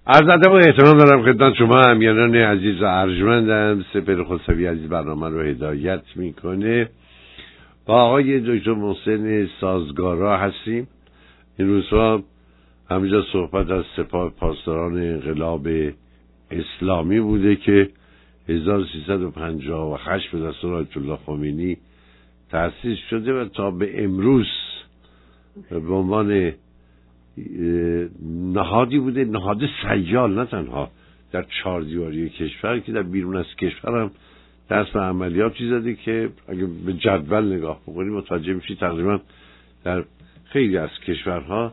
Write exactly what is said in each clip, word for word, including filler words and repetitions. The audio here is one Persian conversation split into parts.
عرض ادب و احترام دارم خدمت شما امیران عزیز و ارجمندم. سپر خسروی عزیز برنامه رو هدایت میکنه. با آقای دکتر محسن سازگارا هستیم. این روزها همینجا صحبت از سپاه پاسداران انقلاب اسلامی بوده که هزار و سیصد و پنجاه و هشت به دستور آیت الله خمینی تأسیس شده و تا به امروز به عنوان نهادی بوده، نهاد سیال، نه تنها در چهار دیواری کشور که در بیرون از کشور هم دست به عملیاتی زده که اگه به جدول نگاه بکنیم متوجه میشی تقریبا در خیلی از کشورها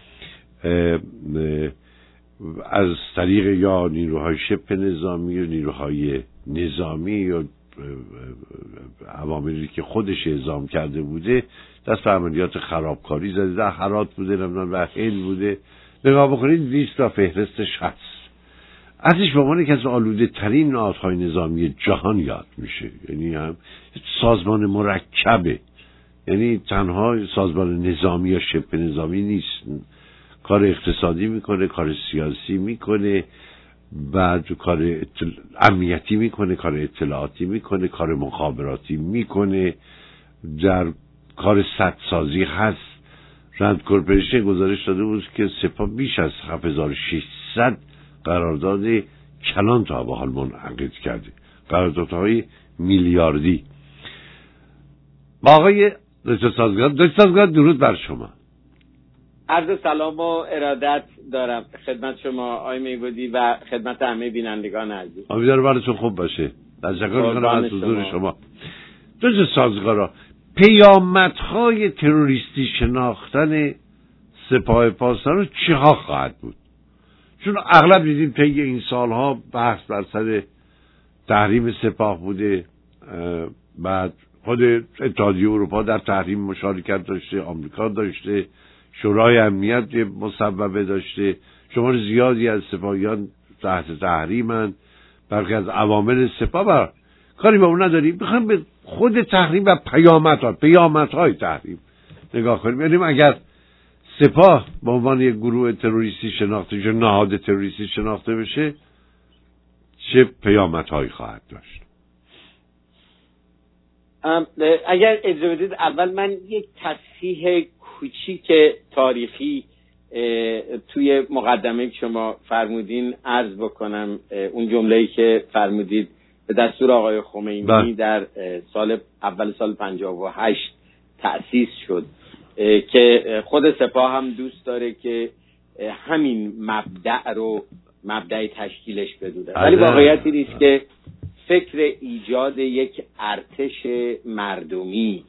از طریق یا نیروهای شبه نظامی یا نیروهای نظامی یا عواملی که خودش اعزام کرده بوده دست به عملیات خرابکاری زده. در هرات بوده، نمیدونم در هند بوده. نگاه بکنید لیست و فهرستش هست. ازش به عنوان یکی از آلوده ترین نهادهای نظامی جهان یاد میشه. یعنی هم سازمان مرکبه، یعنی تنها سازمان نظامی یا شبه نظامی نیست، کار اقتصادی میکنه، کار سیاسی میکنه، بعد کار اطل... امنیتی میکنه، کار اطلاعاتی میکنه، کار مخابراتی میکنه، در کار سدسازی هست. رند کورپوریشن گزارش داده بود که سپاه بیش از هفت هزار و ششصد قرارداد کلان تا به حال منعقد کرده، قراردادهای میلیاردی. با آقای دکتر سازگار. دکتر سازگار درود بر شما. عرض سلام و ارادت دارم خدمت شما آقای میبودی و خدمت همه بینندگان عزیز. امیدوارم حالتون خوب باشه. تشکر میکنم از حضور شما. دکتر سازگارا، پیامدهای تروریستی شناختن سپاه پاسداران چه ها خواهد بود؟ چون اغلب دیدیم طی این سالها بحث بر سر تحریم سپاه بوده، بعد خود اتحادیه اروپا در تحریم مشارکت داشته، آمریکا داشته، شورای امنیت مصوبه داشته، شمار زیادی از سپاهیان تحت تحریمند، برخی از عوامل سپاه بر کاری با اون نداریم. میخوایم به خود تحریم و پیامدها پیامدهای تحریم نگاه کنیم. یعنی اگر سپاه به عنوان یک گروه تروریستی شناخته بشه، نهاد تروریستی شناخته بشه، چه پیامدهایی خواهد داشت؟ اگر اجازه بدید اول من یک تصحیح کوچیک تاریخی توی مقدمه که شما فرمودین عرض بکنم. اون جمله‌ای که فرمودید به دستور آقای خمینی با. در سال اول سال پنجاه و هشت تأسیس شد که خود سپاه هم دوست داره که همین مبدأ رو مبدأ تشکیلش بدونه، ولی واقعیتی نیست که فکر ایجاد یک ارتش مردمی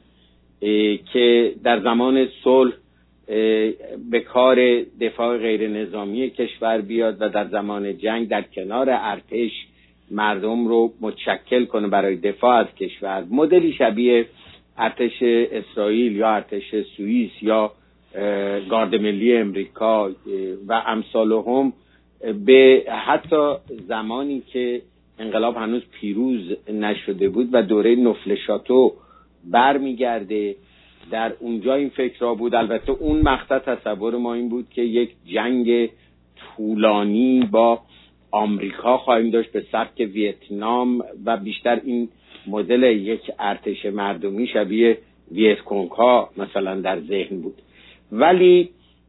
که در زمان صلح به کار دفاع غیر نظامی کشور بیاد و در زمان جنگ در کنار ارتش مردم رو متشکل کنه برای دفاع از کشور، مدلی شبیه ارتش اسرائیل یا ارتش سوئیس یا گارد ملی امریکا و امثالهم، به حتی زمانی که انقلاب هنوز پیروز نشده بود و دوره نفل شاتو برمیگرده، در اونجا این فکر را بود. البته اون مقطع تصور ما این بود که یک جنگ طولانی با آمریکا خواهیم داشت به سبک ویتنام و بیشتر این مدل یک ارتش مردمی شبیه ویتکونگ ها مثلا در ذهن بود. ولی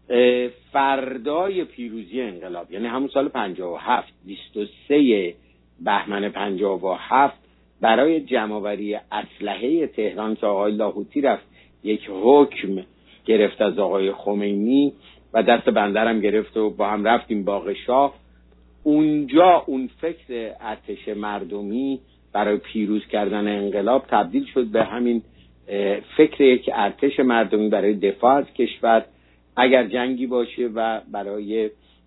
فردای پیروزی انقلاب، یعنی همون سال پنجاه و هفت، بیست و سه بهمن پنجاه و هفت، برای جمع‌آوری اسلحه تهران که آقای لاهوتی رفت یک حکم گرفت از آقای خمینی و دست بندرم گرفت و با هم رفتیم باغ شاه. اونجا اون فکر ارتش مردمی برای پیروز کردن انقلاب تبدیل شد به همین فکر یک ارتش مردمی برای دفاع از کشور اگر جنگی باشه و برای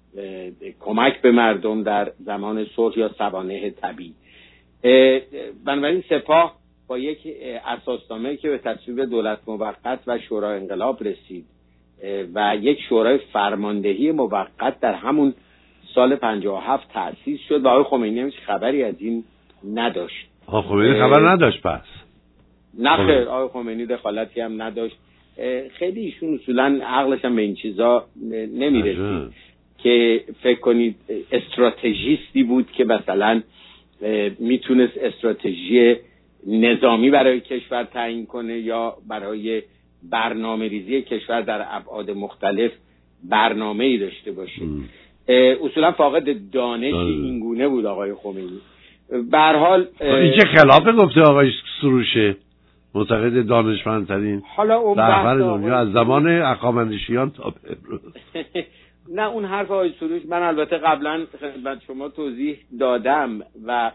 کمک به مردم در زمان صلح یا سوانح طبیعی. بنابراین سپاه با یک اساسنامه که به تصویب دولت موقت و شورای انقلاب رسید و یک شورای فرماندهی موقت در همون سال پنجاه و هفت تأسیس شد و آقای خمینی هم خبری از این نداشت. آقای خمینی خبر نداشت پس؟ نه خیر، آقای خمینی دخالتی هم نداشت. خیلی ایشون اصولا عقلش هم به این چیزا نمیرسید که فکر کنید استراتژیستی بود که مثلا میتونست استراتژی نظامی برای کشور تعیین کنه یا برای برنامه ریزی کشور در ابعاد مختلف برنامه ای داشته باشه. اصولا فاقد دانش این گونه بود آقای خمینی. به هر حال این چه خلاف گفته آقای سروشه، معتقد دانشمندترین رهبر دنیا از زمان هخامنشیان تا به امروز. نه اون حرف آقای سروش من البته قبلا خدمت شما توضیح دادم و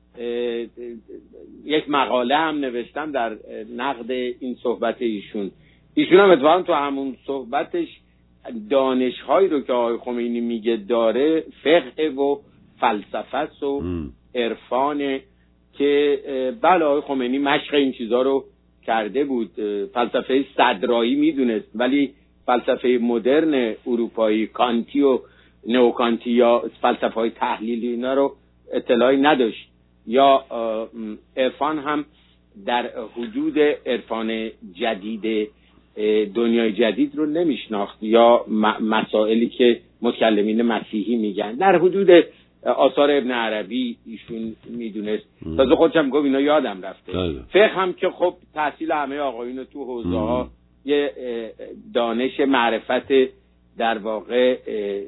یک مقاله هم نوشتم در نقد این صحبت ایشون. ایشون هم اتفاقا تو همون صحبتش دانش‌هایی رو که آقای خمینی میگه داره فقه و فلسفه و عرفان که بله آقای خمینی مشق این چیزا رو کرده بود. فلسفه صدرایی میدونست ولی فلسفه مدرن اروپایی کانتی و نئوکانتی یا فلسفه های تحلیلی اینا رو اطلاعی نداشت یا عرفان هم در حدود عرفان جدید دنیای جدید رو نمیشناخت یا مسائلی که متکلمین مسیحی میگن در حدود آثار ابن عربی ایشون میدونست. تازه خودشم گفت اینا یادم رفته. فقه هم که خب تحصیل همه آقایون تو حوزه ها یه دانش معرفت در واقع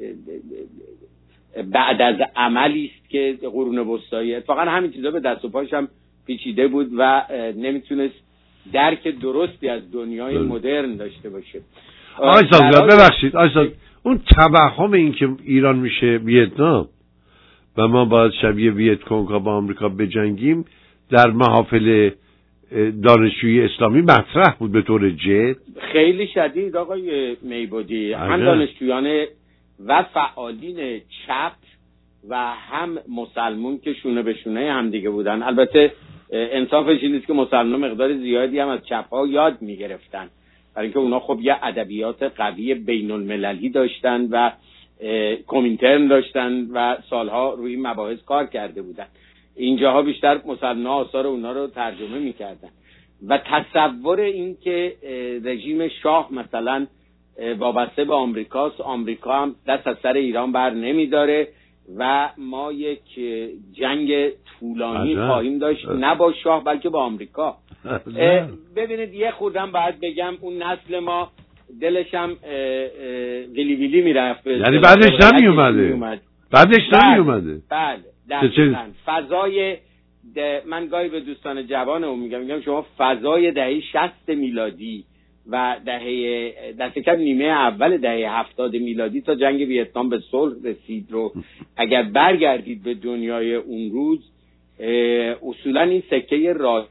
بعد از عملی است که قرون وسطایی اتفاقا همین چیزا به دست و پاش هم پیچیده بود و نمیتونست درک درستی از دنیای مدرن داشته باشه. آقای سازگار ببخشید آقای سازگار اون توهم این که ایران میشه ویتنام و ما باید شبیه ویتکونگ با آمریکا بجنگیم در محافل دانشجویی اسلامی مطرح بود به طور جد خیلی شدید آقای میبودی. هم دانشجویان و فعالین چپ و هم مسلمون که شونه به شونه هم دیگه بودن. البته انصافش این است که مسلمان مقدار زیادی هم از چپ ها یاد میگرفتن برای اینکه اونا خب یه ادبیات قوی بین المللی داشتن و کومینترن داشتن و سالها روی این مباحث کار کرده بودن. اینجاها بیشتر مسلمان آثار اونا رو ترجمه میکردن و تصور این که رژیم شاه مثلا وابسته به آمریکاست، آمریکا هم دست از سر ایران بر نمیداره و ما یک جنگ طولانی خواهیم داشت نه با شاه بلکه با آمریکا. ببینید یه خوردم باید بگم اون نسل ما دلش هم ویلی ویلی میرفت یعنی بعدش نمی اومده بعدش نمی اومده بله دقیقاً فضای من گاهی به دوستان جوانم میگم میگم شما فضای دهه شصت میلادی و دهه دست کم نیمه اول دهه هفتاد میلادی تا جنگ ویتنام به صلح رسید رو اگر برگردید به دنیای اون روز اصولا این سکه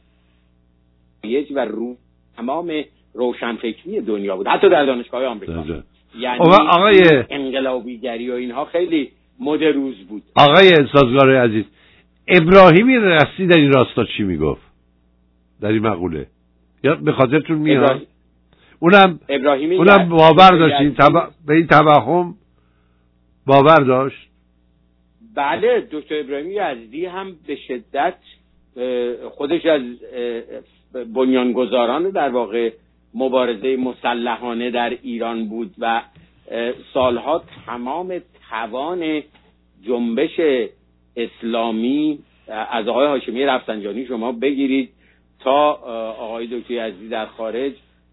رایج و رو تمام روشنفکری دنیا بود حتی در دانشگاه آمریکا. یعنی آقای انقلابیگری و اینها خیلی مد روز بود. آقای سازگار عزیز ابراهیمی رستی در این راستا چی میگفت در این مقوله یا به خاطرتون میاد؟ ابراهیم... اونم اونم باور داشت تب... به این توهم باور داشت. بله دکتر ابراهیمی یزدی هم به شدت خودش از بنیانگذاران در واقع مبارزه مسلحانه در ایران بود و سالها تمام توان جنبش اسلامی از آقای هاشمی رفسنجانی شما بگیرید تا آقای دکتر یزدی در خارج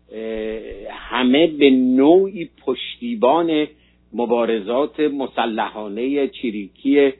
همه به نوعی پشتیبان مبارزات مسلحانه چریکی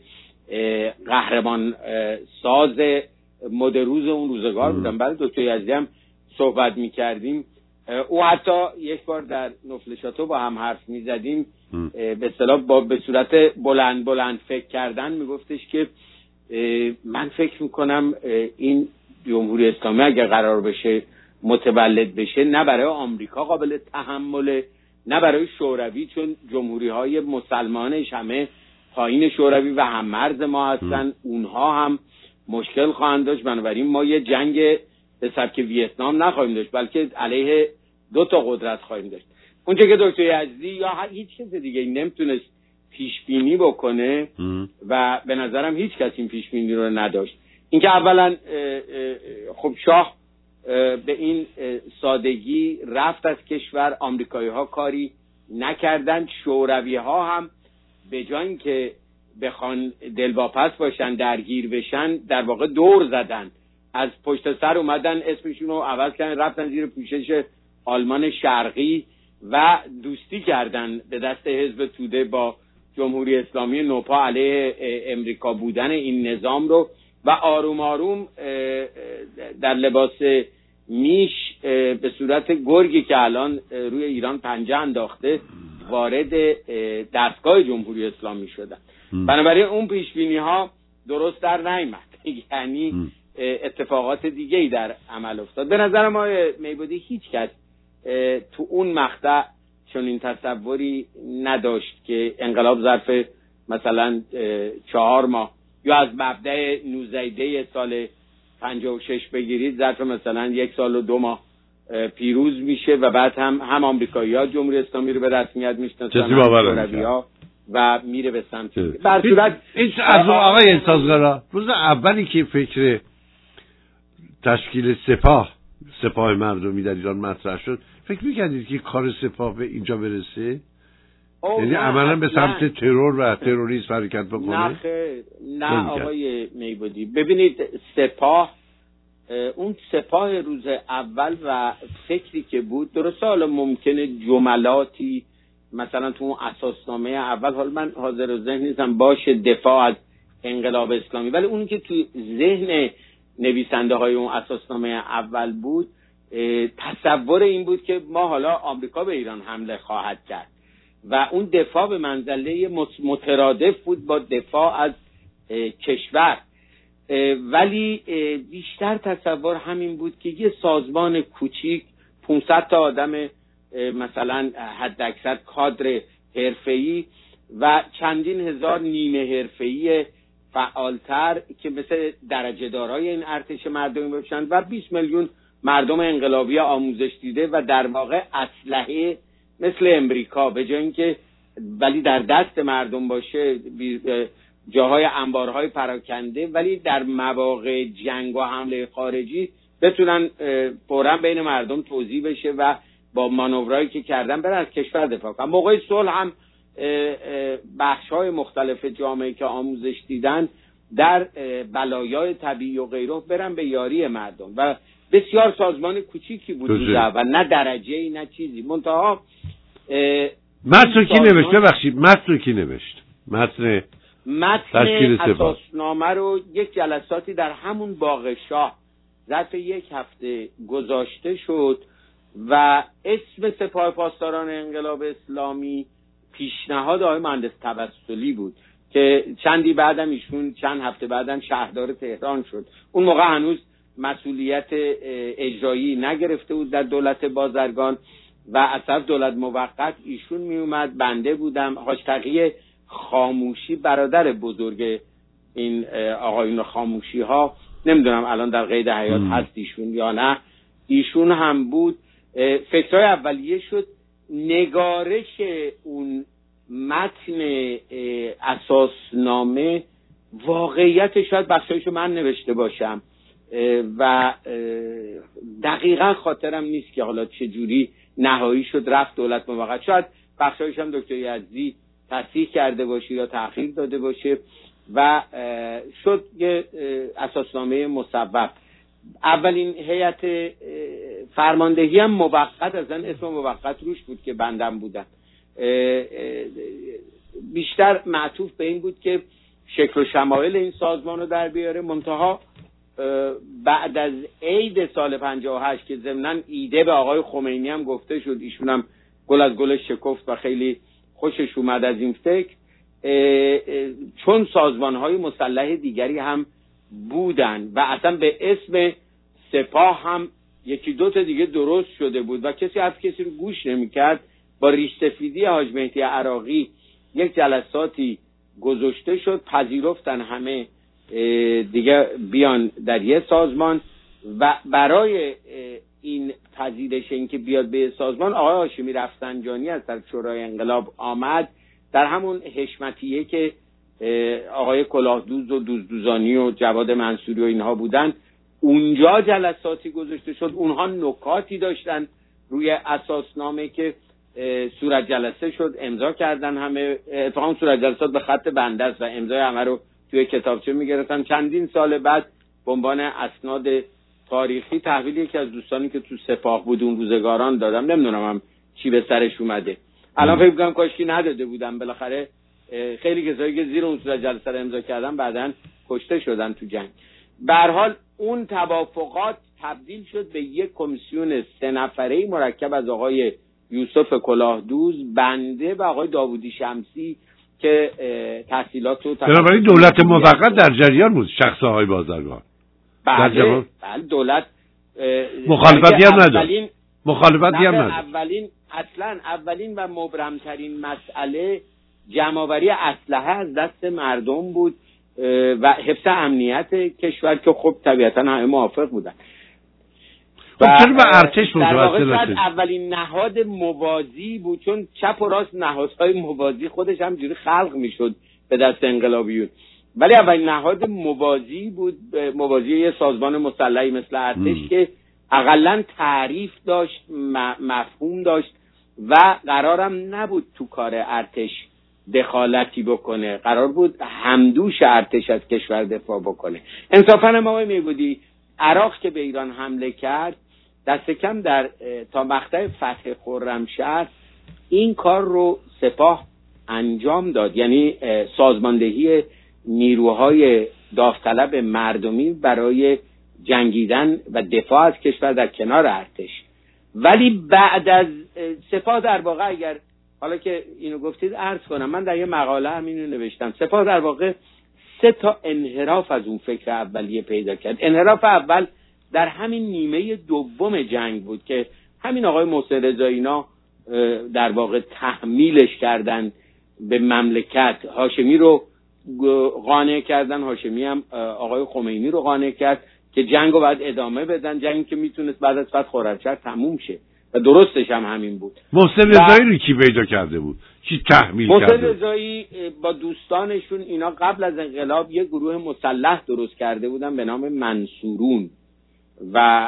قهرمان ساز مدروز اون روزگار بودن. بعد دکتر یزدی هم صحبت می‌کردیم او حتی یک بار در نفل شاتو با هم حرف می‌زدیم به اصطلاح با به صورت بلند بلند فکر کردن میگفتش که من فکر میکنم این جمهوری اسلامی اگر قرار بشه متولد بشه نه برای آمریکا قابل تحمله نه برای شوروی چون جمهوری های مسلمانش همه پایین شوروی و هم مرز ما هستن اونها هم مشکل خواهند داشت. بنابراین ما یه جنگ به سبک ویتنام نخواهیم داشت بلکه علیه دو تا قدرت خواهیم داشت. اونچه که دکتر یزدی یا هیچ کس دیگه نمیتونست پیش بینی بکنه و به نظرم هیچ کس این پیش بینی رو نداشت. اینکه اولا خب شاه به این سادگی رفت از کشور، آمریکایی ها کاری نکردند، شوروی ها هم به جای اینکه بخوان دلواپس باشن، درگیر بشن، در واقع دور زدن، از پشت سر اومدن اسمشون رو عوض کردن، رفتن زیر پوشش آلمان شرقی و دوستی کردن به دست حزب توده با جمهوری اسلامی نوپا علیه امریکا بودن این نظام رو و آروم آروم در لباس میش به صورت گرگی که الان روی ایران پنجه انداخته وارد دستگاه جمهوری اسلامی شدن. بنابراین اون پیشبینی ها درست در نیامد، یعنی اتفاقات دیگه ای در عمل افتاد. به نظر ما میبودی هیچ کس تو اون مقطع چون این تصوری نداشت که انقلاب ظرف مثلا چهار ماه یا از مبدأ نوزده سال پنجاه و شش بگیرید ظرف مثلا یک سال و دو ماه پیروز میشه و بعد هم هم آمریکایی‌ها جمهوری اسلامی رو به رسمیت میشناسن و میره به سمت بر صورت این از آقای انسازگرا روز اولی که فکر تشکیل سپاه سپاه مردمی در ایران مطرح شد فکر می‌کردید که کار سپاه به اینجا برسه؟ یعنی عملا به سمت ترور و تروریسم حرکت بکنه؟ نه خیر، نه آقای میبودی. ببینید سپاه، اون سپاه روز اول و فکری که بود درسته، حالا ممکنه جملاتی مثلا تو اون اساسنامه اول، حالا من حاضر و ذهن نیستم باشه دفاع از انقلاب اسلامی، ولی اونی که تو ذهن نویسنده های اون اساسنامه اول بود تصور این بود که ما حالا آمریکا به ایران حمله خواهد کرد و اون دفاع به منزله مترادف بود با دفاع از کشور، ولی بیشتر تصور همین بود که یه سازمان کوچیک پانصد تا آدم مثلا حد اکثر کادر حرفه‌ای و چندین هزار نیمه حرفه‌ای فعالتر که مثل درجه دارای این ارتش مردمی باشند و بیست میلیون مردم انقلابی آموزش دیده و در واقع اسلحه مثل امریکا به جای اینکه ولی در دست مردم باشه، جاهای انبارهای پراکنده، ولی در مواقع جنگ و حمله خارجی بتونن فوراً بین مردم توزیع بشه و با مانورایی که کردن برن از کشور دفاع کنن. موقع صلح هم بخش‌های مختلف جامعه که آموزش دیدن در بلایای طبیعی و غیره برن به یاری مردم و بسیار سازمان کوچیکی بود و نه درجه‌ای نه چیزی. منتها متن کی نوشت؟ ببخشید متن کی نوشت؟ متن متن اساسنامه رو یک جلساتی در همون باغ شاه ظرف یک هفته گذاشته شد و اسم سپاه پاسداران انقلاب اسلامی پیشنهاد آقای مهندس توسلی بود که چندی بعدم ایشون چند هفته بعدم شهردار تهران شد. اون موقع هنوز مسئولیت اجرایی نگرفته بود در دولت بازرگان و از طرف دولت موقت ایشون می اومد، بنده بودم، حاج تقی خاموشی برادر بزرگ این آقایون خاموشی ها، نمیدونم الان در قید حیات هست ایشون یا نه، ایشون هم بود. فکرهای اولیه شد نگارش اون متن اساسنامه، واقعیت شاید بخشایشو من نوشته باشم و دقیقا خاطرم نیست که حالا چه جوری نهایی شد رفت دولت موقت، شاید بخشایش هم دکتر یزدی تصحیح کرده باشه یا تأخیر داده باشه و شد یه اساسنامه مصوب. اولین هیئت فرماندهی هم موقت، از این اسم موقت روش بود که بندم بودن، بیشتر معطوف به این بود که شکل و شمایل این سازمان رو در بیاره. منتها بعد از عید سال پنجاه و هشت که ضمناً ایده به آقای خمینی هم گفته شد، ایشون هم گل از گل شکفت و خیلی خوشش اومد از این فکر، چون سازمان‌های مسلح دیگری هم بودن و اصلا به اسم سپاه هم یکی دو تا دیگه درست شده بود و کسی از کسی رو گوش نمی‌کرد. با ریش سفیدی حاج مهدی عراقی یک جلساتی گذاشته شد، پذیرفتن همه دیگه بیان در یه سازمان و برای این پذیرش این که بیاد به سازمان آقای هاشمی رفسنجانی از طرف شورای انقلاب آمد، در همون حشمتیه که آقای کلاهدوز و دوزدوزانی و جواد منصوری و اینها بودن، اونجا جلساتی گذاشته شد. اونها نکاتی داشتن روی اساسنامه که صورت جلسه شد، امضا کردن همه. اتفاقا صورت جلسات به خط بنده است و امضای همه رو توی کتابچه میگرفتن. چندین سال بعد به عنوان اسناد تاریخی تحویل یکی از دوستانی که تو سپاه بود اون روزگاران دادم. نمیدونم هم چی به سرش اومده. الان فکر می‌کنم کاشکی نداده بودم. بالاخره خیلی کسایی که زیر اون صورت جلسه رو امضا کردن بعداً کشته شدن تو جنگ. به هر حال اون توافقات تبدیل شد به یک کمیسیون سه نفره‌ای مرکب از آقای یوسف کلاهدوز، بنده و آقای داوودی شمسی که تحصیلات رو بنابراین دولت موقت در جریان بود، شخص آقای بازرگان. بله بله دولت مخالفتی هم نداشت. مخالفتی هم نداشت. اولین اصلا اولین و مبرمترین مسئله جمع‌آوری اسلحه از دست مردم بود و حفظ امنیت کشور که خب طبیعتا همه موافق بودن. خب چرا به ارتش متوسل نشد؟ اولین نهاد موازی بود، چون چپ و راست نهادهای موازی خودش هم جوری خلق میشد به دست انقلابیون، ولی اولین نهاد موازی بود، موازی یه سازمان مسلحی مثل ارتش م. که اقلن تعریف داشت، مفهوم داشت و قرارم نبود تو کار ارتش دخالتی بکنه، قرار بود همدوش ارتش از کشور دفاع بکنه. انصافاً هم آقای میگودی عراق که به ایران حمله کرد دست کم در تا مقطع فتح خرمشهر این کار رو سپاه انجام داد، یعنی سازماندهی نیروهای داوطلب مردمی برای جنگیدن و دفاع از کشور در کنار ارتش. ولی بعد از سپاه در واقع، اگر حالا که اینو گفتید عرض کنم، من در یه مقاله هم اینو نوشتم، سپاه در واقع سه تا انحراف از اون فکر اولیه پیدا کرد. انحراف اول در همین نیمه دوم جنگ بود که همین آقای محسن رضایی اینا در واقع تحمیلش کردن به مملکت، هاشمی رو قانع کردن، هاشمی هم آقای خمینی رو قانع کرد که جنگ رو باید ادامه بدن، جنگی که میتونست بعد از فتح خرمشهر تموم شه و درستش هم همین بود. محسن رضایی رو کی پیدا کرده بود؟ کی تحمیل کرده؟ محسن رضایی با دوستانشون اینا قبل از انقلاب یک گروه مسلح درست کرده بودن به نام منصورون و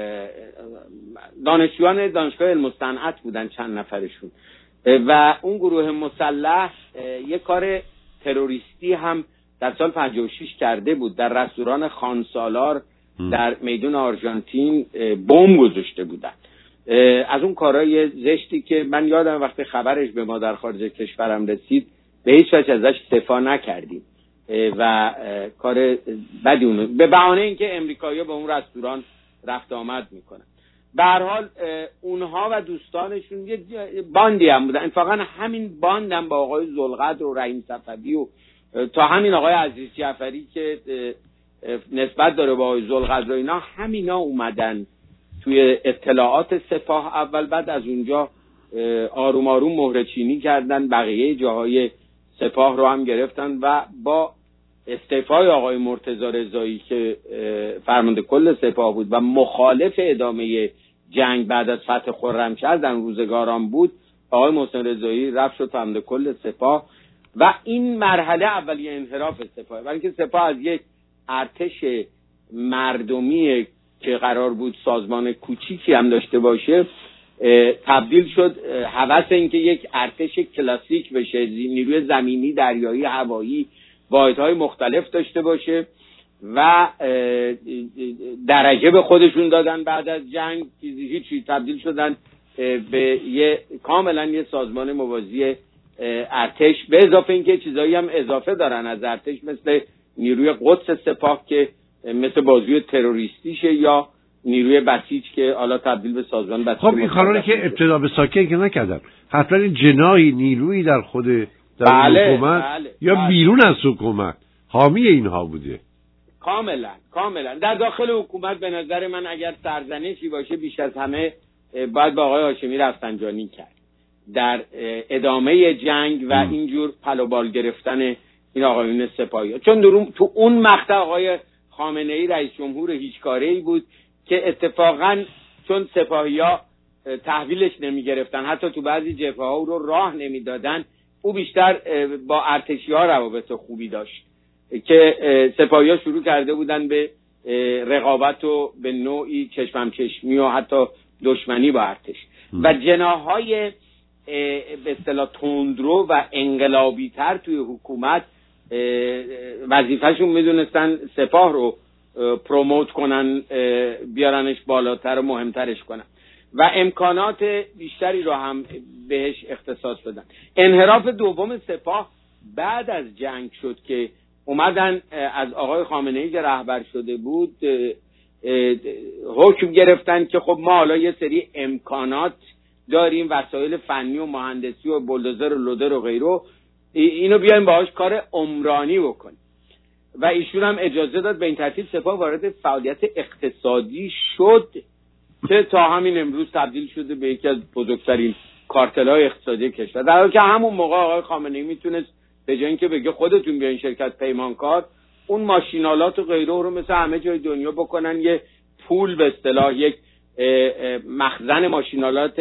دانشجویان دانشگاه علم و صنعت بودن چند نفرشون و اون گروه مسلح یک کار تروریستی هم در سال پنجاه و شش کرده بود. در رستوران خان سالار در میدون آرژانتین بمب گذاشته بودن. از اون کارهای زشتی که من یادم وقتی خبرش به ما در خارج کشورم رسید به هیچ وجه ازش دفاع نکردیم و کار بدی اونو به بهانه اینکه امریکایی‌ها به اون رستوران رفت آمد میکنن. به هر حال اونها و دوستانشون یه باندی هم بودن. اتفاقا همین باند هم با آقای ذوالقدر و رحیم صفوی و تا همین آقای عزیز جعفری که نسبت داره با آقای ذوالقدر و اینا، همینا اومدن توی اطلاعات سپاه اول، بعد از اونجا آروم آروم مهره چینی کردن، بقیه جاهای سپاه رو هم گرفتن و با استعفای آقای مرتضی رضایی که فرمانده کل سپاه بود و مخالف ادامه جنگ بعد از فتح خرمشهر در روزگاران بود، آقای محسن رضایی رفت شد فرمانده کل سپاه و این مرحله اولیه انحراف سپاه، برای اینکه سپاه از یک ارتش مردمی که قرار بود سازمان کوچیکی هم داشته باشه تبدیل شد هوس اینکه یک ارتش کلاسیک بشه، نیروی زمینی، دریایی، هوایی، واحدهای مختلف داشته باشه و درجه به خودشون دادن. بعد از جنگ هیچی، تبدیل شدن به یه کاملا یه سازمان موازی ارتش، به اضافه اینکه چیزایی هم اضافه دارن از ارتش مثل نیروی قدس سپاه که مثل بازوی تروریستیشه یا نیروی بسیج که حالا تبدیل به سازمان بسیج. خب این کارانی که ابتدا به ساکن که نکردن، حتما این جناحی نیرویی در خود در بله، حکومت بله، یا بله. بیرون از حکومت حامی اینها بوده. کاملا کاملا در داخل حکومت به نظر من اگر سرزنشی باشه بیش از همه باید با آقای هاشمی رفسنجانی کرد در ادامه جنگ و اینجور پلوبال گرفتن این آقایون سپاهی، چون درون تو اون مقطع آقای خامنه ای رئیس جمهور هیچکاره‌ای بود که اتفاقا چون سپاهی‌ها تحویلش نمی‌گرفتن، حتی تو بعضی جبهه‌ها او رو راه نمی‌دادن، او بیشتر با ارتشی‌ها روابط خوبی داشت که سپاهی‌ها شروع کرده بودن به رقابت و به نوعی چشمم چشمی و حتی دشمنی با ارتش و جناح‌های به اصطلاح تندرو و انقلابی تر توی حکومت وظیفهشون میدونستن سپاه رو پروموت کنن، بیارنش بالاتر و مهمترش کنن و امکانات بیشتری رو هم بهش اختصاص بدن. انحراف دوم سپاه بعد از جنگ شد که اومدن از آقای خامنه‌ای که رهبر شده بود حکم گرفتن که خب ما حالا یه سری امکانات داریم، وسایل فنی و مهندسی و بولدوزر و لودر و غیره، اینو بیایم باهاش کار عمرانی بکنیم و ایشون هم اجازه داد. به این ترتیب سپاه وارد فعالیت اقتصادی شد که تا همین امروز تبدیل شده به یکی از بزرگترین کارتل‌های اقتصادی کشور، در حالی که همون موقع آقای خامنه‌ای میتونست به جای اینکه بگه خودتون بیاین شرکت پیمانکار، اون ماشینالات و غیره رو مثل همه جای دنیا بکنن یه پول، به اصطلاح یک مخزن ماشینالات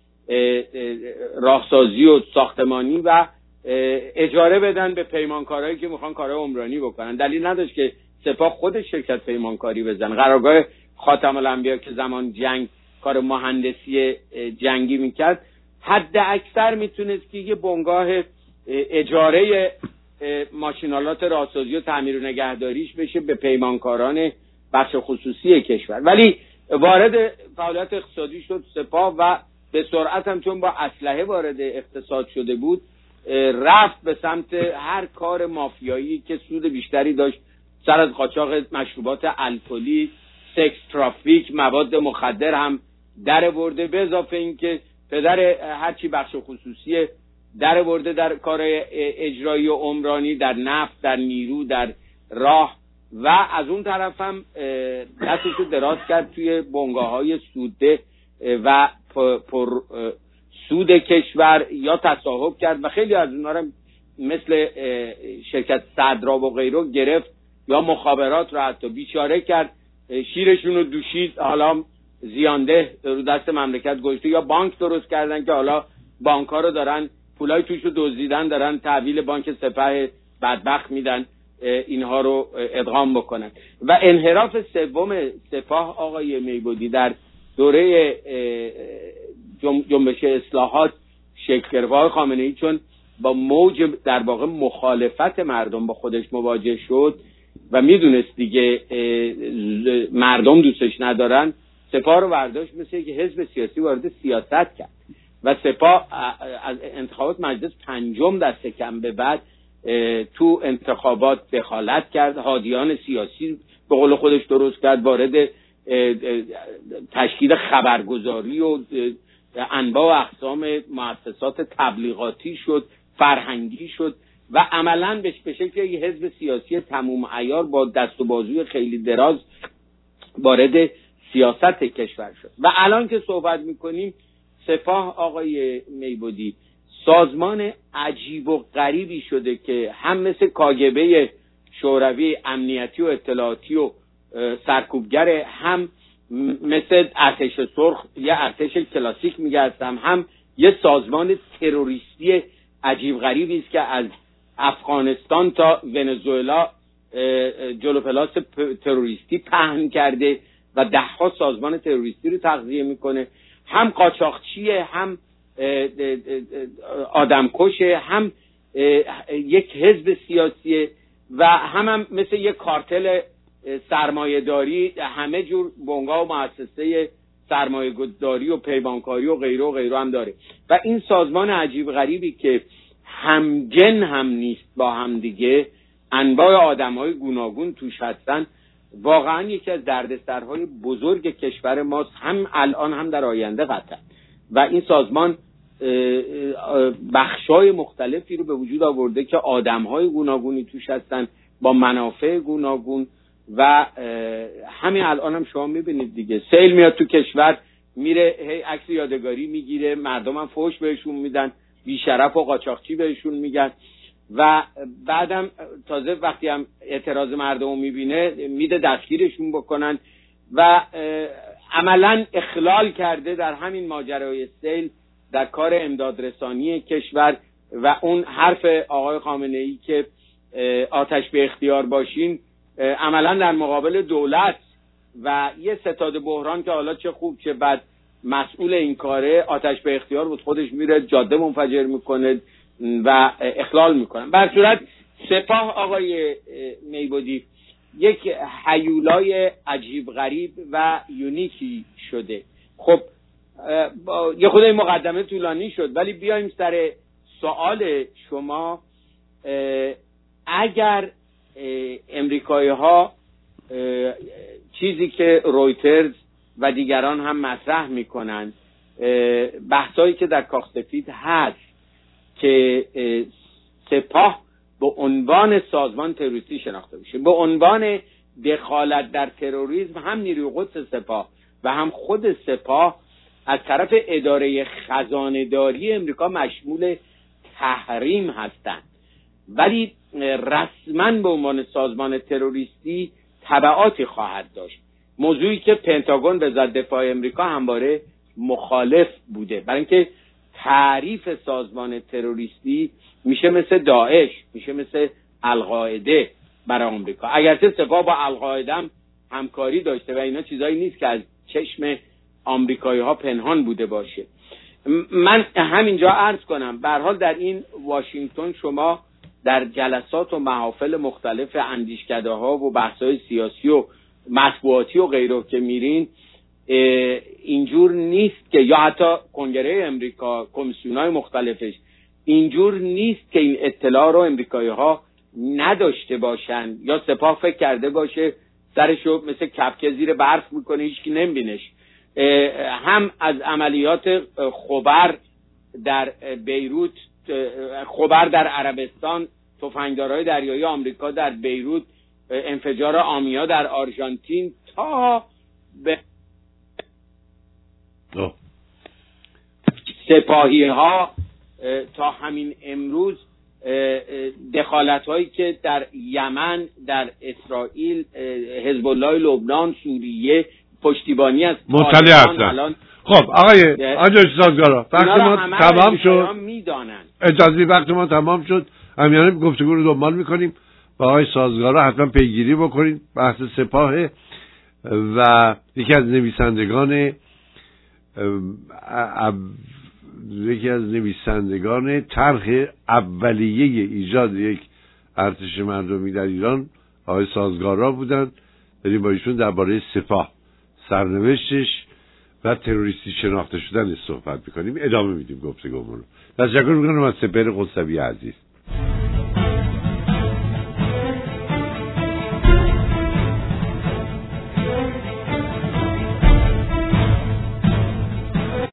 راهسازی و ساختمانی و اجاره بدن به پیمانکارایی که میخوان کارهای عمرانی بکنن. دلیل نداشت که سپاه خودش شرکت پیمانکاری بزنه. قرارگاه خاتم الانبیا که زمان جنگ کار مهندسی جنگی میکرد، حد اکثر میتونست که یه بنگاه اجاره ماشینالات راهسازی و تعمیر و نگهداریش بشه به پیمانکاران بخش خصوصی کشور، ولی وارد فعالیت اقتصادی شد سپاه و به سرعت هم چون با اسلحه وارد اقتصاد شده بود رفت به سمت هر کار مافیایی که سود بیشتری داشت، سر از قاچاق مشروبات الکلی، سکس ترافیک، مواد مخدر هم در برده، به اضافه اینکه پدر هرچی بخش خصوصی در برده در کار اجرایی و عمرانی، در نفت، در نیرو، در راه، و از اون طرف هم دستش رو دراز کرد توی بنگاه‌های سوده و پر سود کشور یا تصاحب کرد و خیلی از اونها رو مثل شرکت صدرا و غیره گرفت یا مخابرات رو حتی بیچاره کرد، شیرشون رو دوشید، حالا زیانده رو دست مملکت گذاشته، یا بانک درست کردن که حالا بانک‌ها رو دارن پولای توش رو دزدیدن، دارن تحویل بانک سپه بدبخت میدن اینها رو ادغام بکنن. و انحراف سوم سپاه آقای میبودی در دوره جنبش اصلاحات شکل گرفت. آقای خامنه‌ای چون با موج در واقع مخالفت مردم با خودش مواجه شد و میدونست دیگه مردم دوستش ندارن، سپاه رو برداشت مثل یک حزب سیاسی وارد سیاست کرد و سپاه از انتخابات مجلس پنجم دست کم به بعد تو انتخابات دخالت کرد، هادیان سیاسی به قول خودش درست کرد، وارد تشکیل خبرگزاری و انواع و اقسام مؤسسات تبلیغاتی شد، فرهنگی شد و عملاً به شکل یک حزب سیاسی تمام عیار با دست و بازوی خیلی دراز وارد سیاست کشور شد. و الان که صحبت میکنیم سپاه آقای میبودی سازمان عجیب و غریبی شده که هم مثل کاگبه شوروی امنیتی و اطلاعاتی و سرکوبگر، هم مثل ارتش سرخ یا ارتش کلاسیک میگردم، هم یه سازمان تروریستی عجیب غریبی است که از افغانستان تا ونزوئلا جلو پلاس تروریستی پهن کرده و ده ها سازمان تروریستی رو تغذیه میکنه، هم قاچاقچیه، هم آدمکشه، هم یک حزب سیاسیه و هم, هم مثل یک کارتل سرمایه‌داری، همه جور بنگاه و مؤسسه سرمایه‌داری و پیمانکاری و غیره و غیره هم داره. و این سازمان عجیب غریبی که همجن هم نیست با هم دیگه، انواع آدم‌های گوناگون توش هستن، واقعا یکی از دردسرهای بزرگ کشور ماست، هم الان هم در آینده قطعا. و این سازمان بخشای مختلفی رو به وجود آورده که آدم‌های گوناگونی توش هستن با منافع گوناگون و همین الان هم شما میبینید دیگه، سیل میاد تو کشور، میره هی عکس یادگاری میگیره، مردم هم فحش بهشون میدن، بیشرف و قاچاقچی بهشون میگن و بعدم تازه وقتی هم اعتراض مردم رو میبینه میده دستگیرشون بکنن و عملا اخلال کرده در همین ماجرای سیل در کار امدادرسانی کشور. و اون حرف آقای خامنه‌ای که آتش به اختیار باشین عملا در مقابل دولت و یه ستاد بحران که حالا چه خوب چه بد مسئول این کاره آتش به اختیار بود، خودش میره جاده منفجر میکنه و اخلال میکنه. بر صورت سپاه آقای میبودی یک هیولای عجیب غریب و یونیکی شده. خب یه خودی مقدمه طولانی شد، ولی بیایم سر سوال شما. اگر امریکایی ها چیزی که رویترز و دیگران هم مطرح میکنن، بحثایی که در کاخ سفید هست که سپاه به عنوان سازمان تروریستی شناخته بشه، به عنوان دخالت در تروریسم، هم نیروی قدس سپاه و هم خود سپاه از طرف اداره خزانه‌داری امریکا مشمول تحریم هستند، ولی رسما به عنوان سازمان تروریستی تبعاتی خواهد داشت. موضوعی که پنتاگون وزارت دفاع امریکا همواره مخالف بوده، برای اینکه تعریف سازمان تروریستی میشه مثل داعش، میشه مثل القاعده برای آمریکا. اگرچه سپاه با القاعده هم همکاری داشته و اینا چیزایی نیست که از چشم آمریکایی ها پنهان بوده باشه. من همینجا عرض کنم، به هر حال در این واشنگتن شما در جلسات و محافل مختلف اندیشکده ها و بحث‌های سیاسی و مطبوعاتی و غیره که میرین، اینجور نیست که، یا حتی کنگره امریکا کمیسیون‌های مختلفش، اینجور نیست که این اطلاع رو امریکایی ها نداشته باشن یا سپاه فکر کرده باشه سرشو مثل کپکه زیر برف میکنه هیچکی نمیبینش. هم از عملیات خبر در بیروت، خبر در عربستان، تفنگدارهای دریایی آمریکا در بیروت، انفجار آمیا در آرژانتین، تا به سپاهی ها تا همین امروز دخالت هایی که در یمن، در اسرائیل، حزب الله لبنان، سوریه پشتیبانی از مطلع هستن. خب آقای آجای سازگارا، وقت ما تمام شد، اجازه وقت ما تمام شد، همیانه گفتگو رو دنبال میکنیم با آقای سازگارا. حتما پیگیری بکنید، بحث سپاه و یکی از نویسندگان یکی از نویسندگان طرح اولیه ایجاد یک ارتش مردمی در ایران آقای سازگارا بودند. بریم با ایشون درباره سپاه، سرنوشتش و تروریستی شناخته شدن صحبت میکنیم. ادامه میدیم گفتگومون رو. تشکر میکنم از سپهر قصوی عزیز.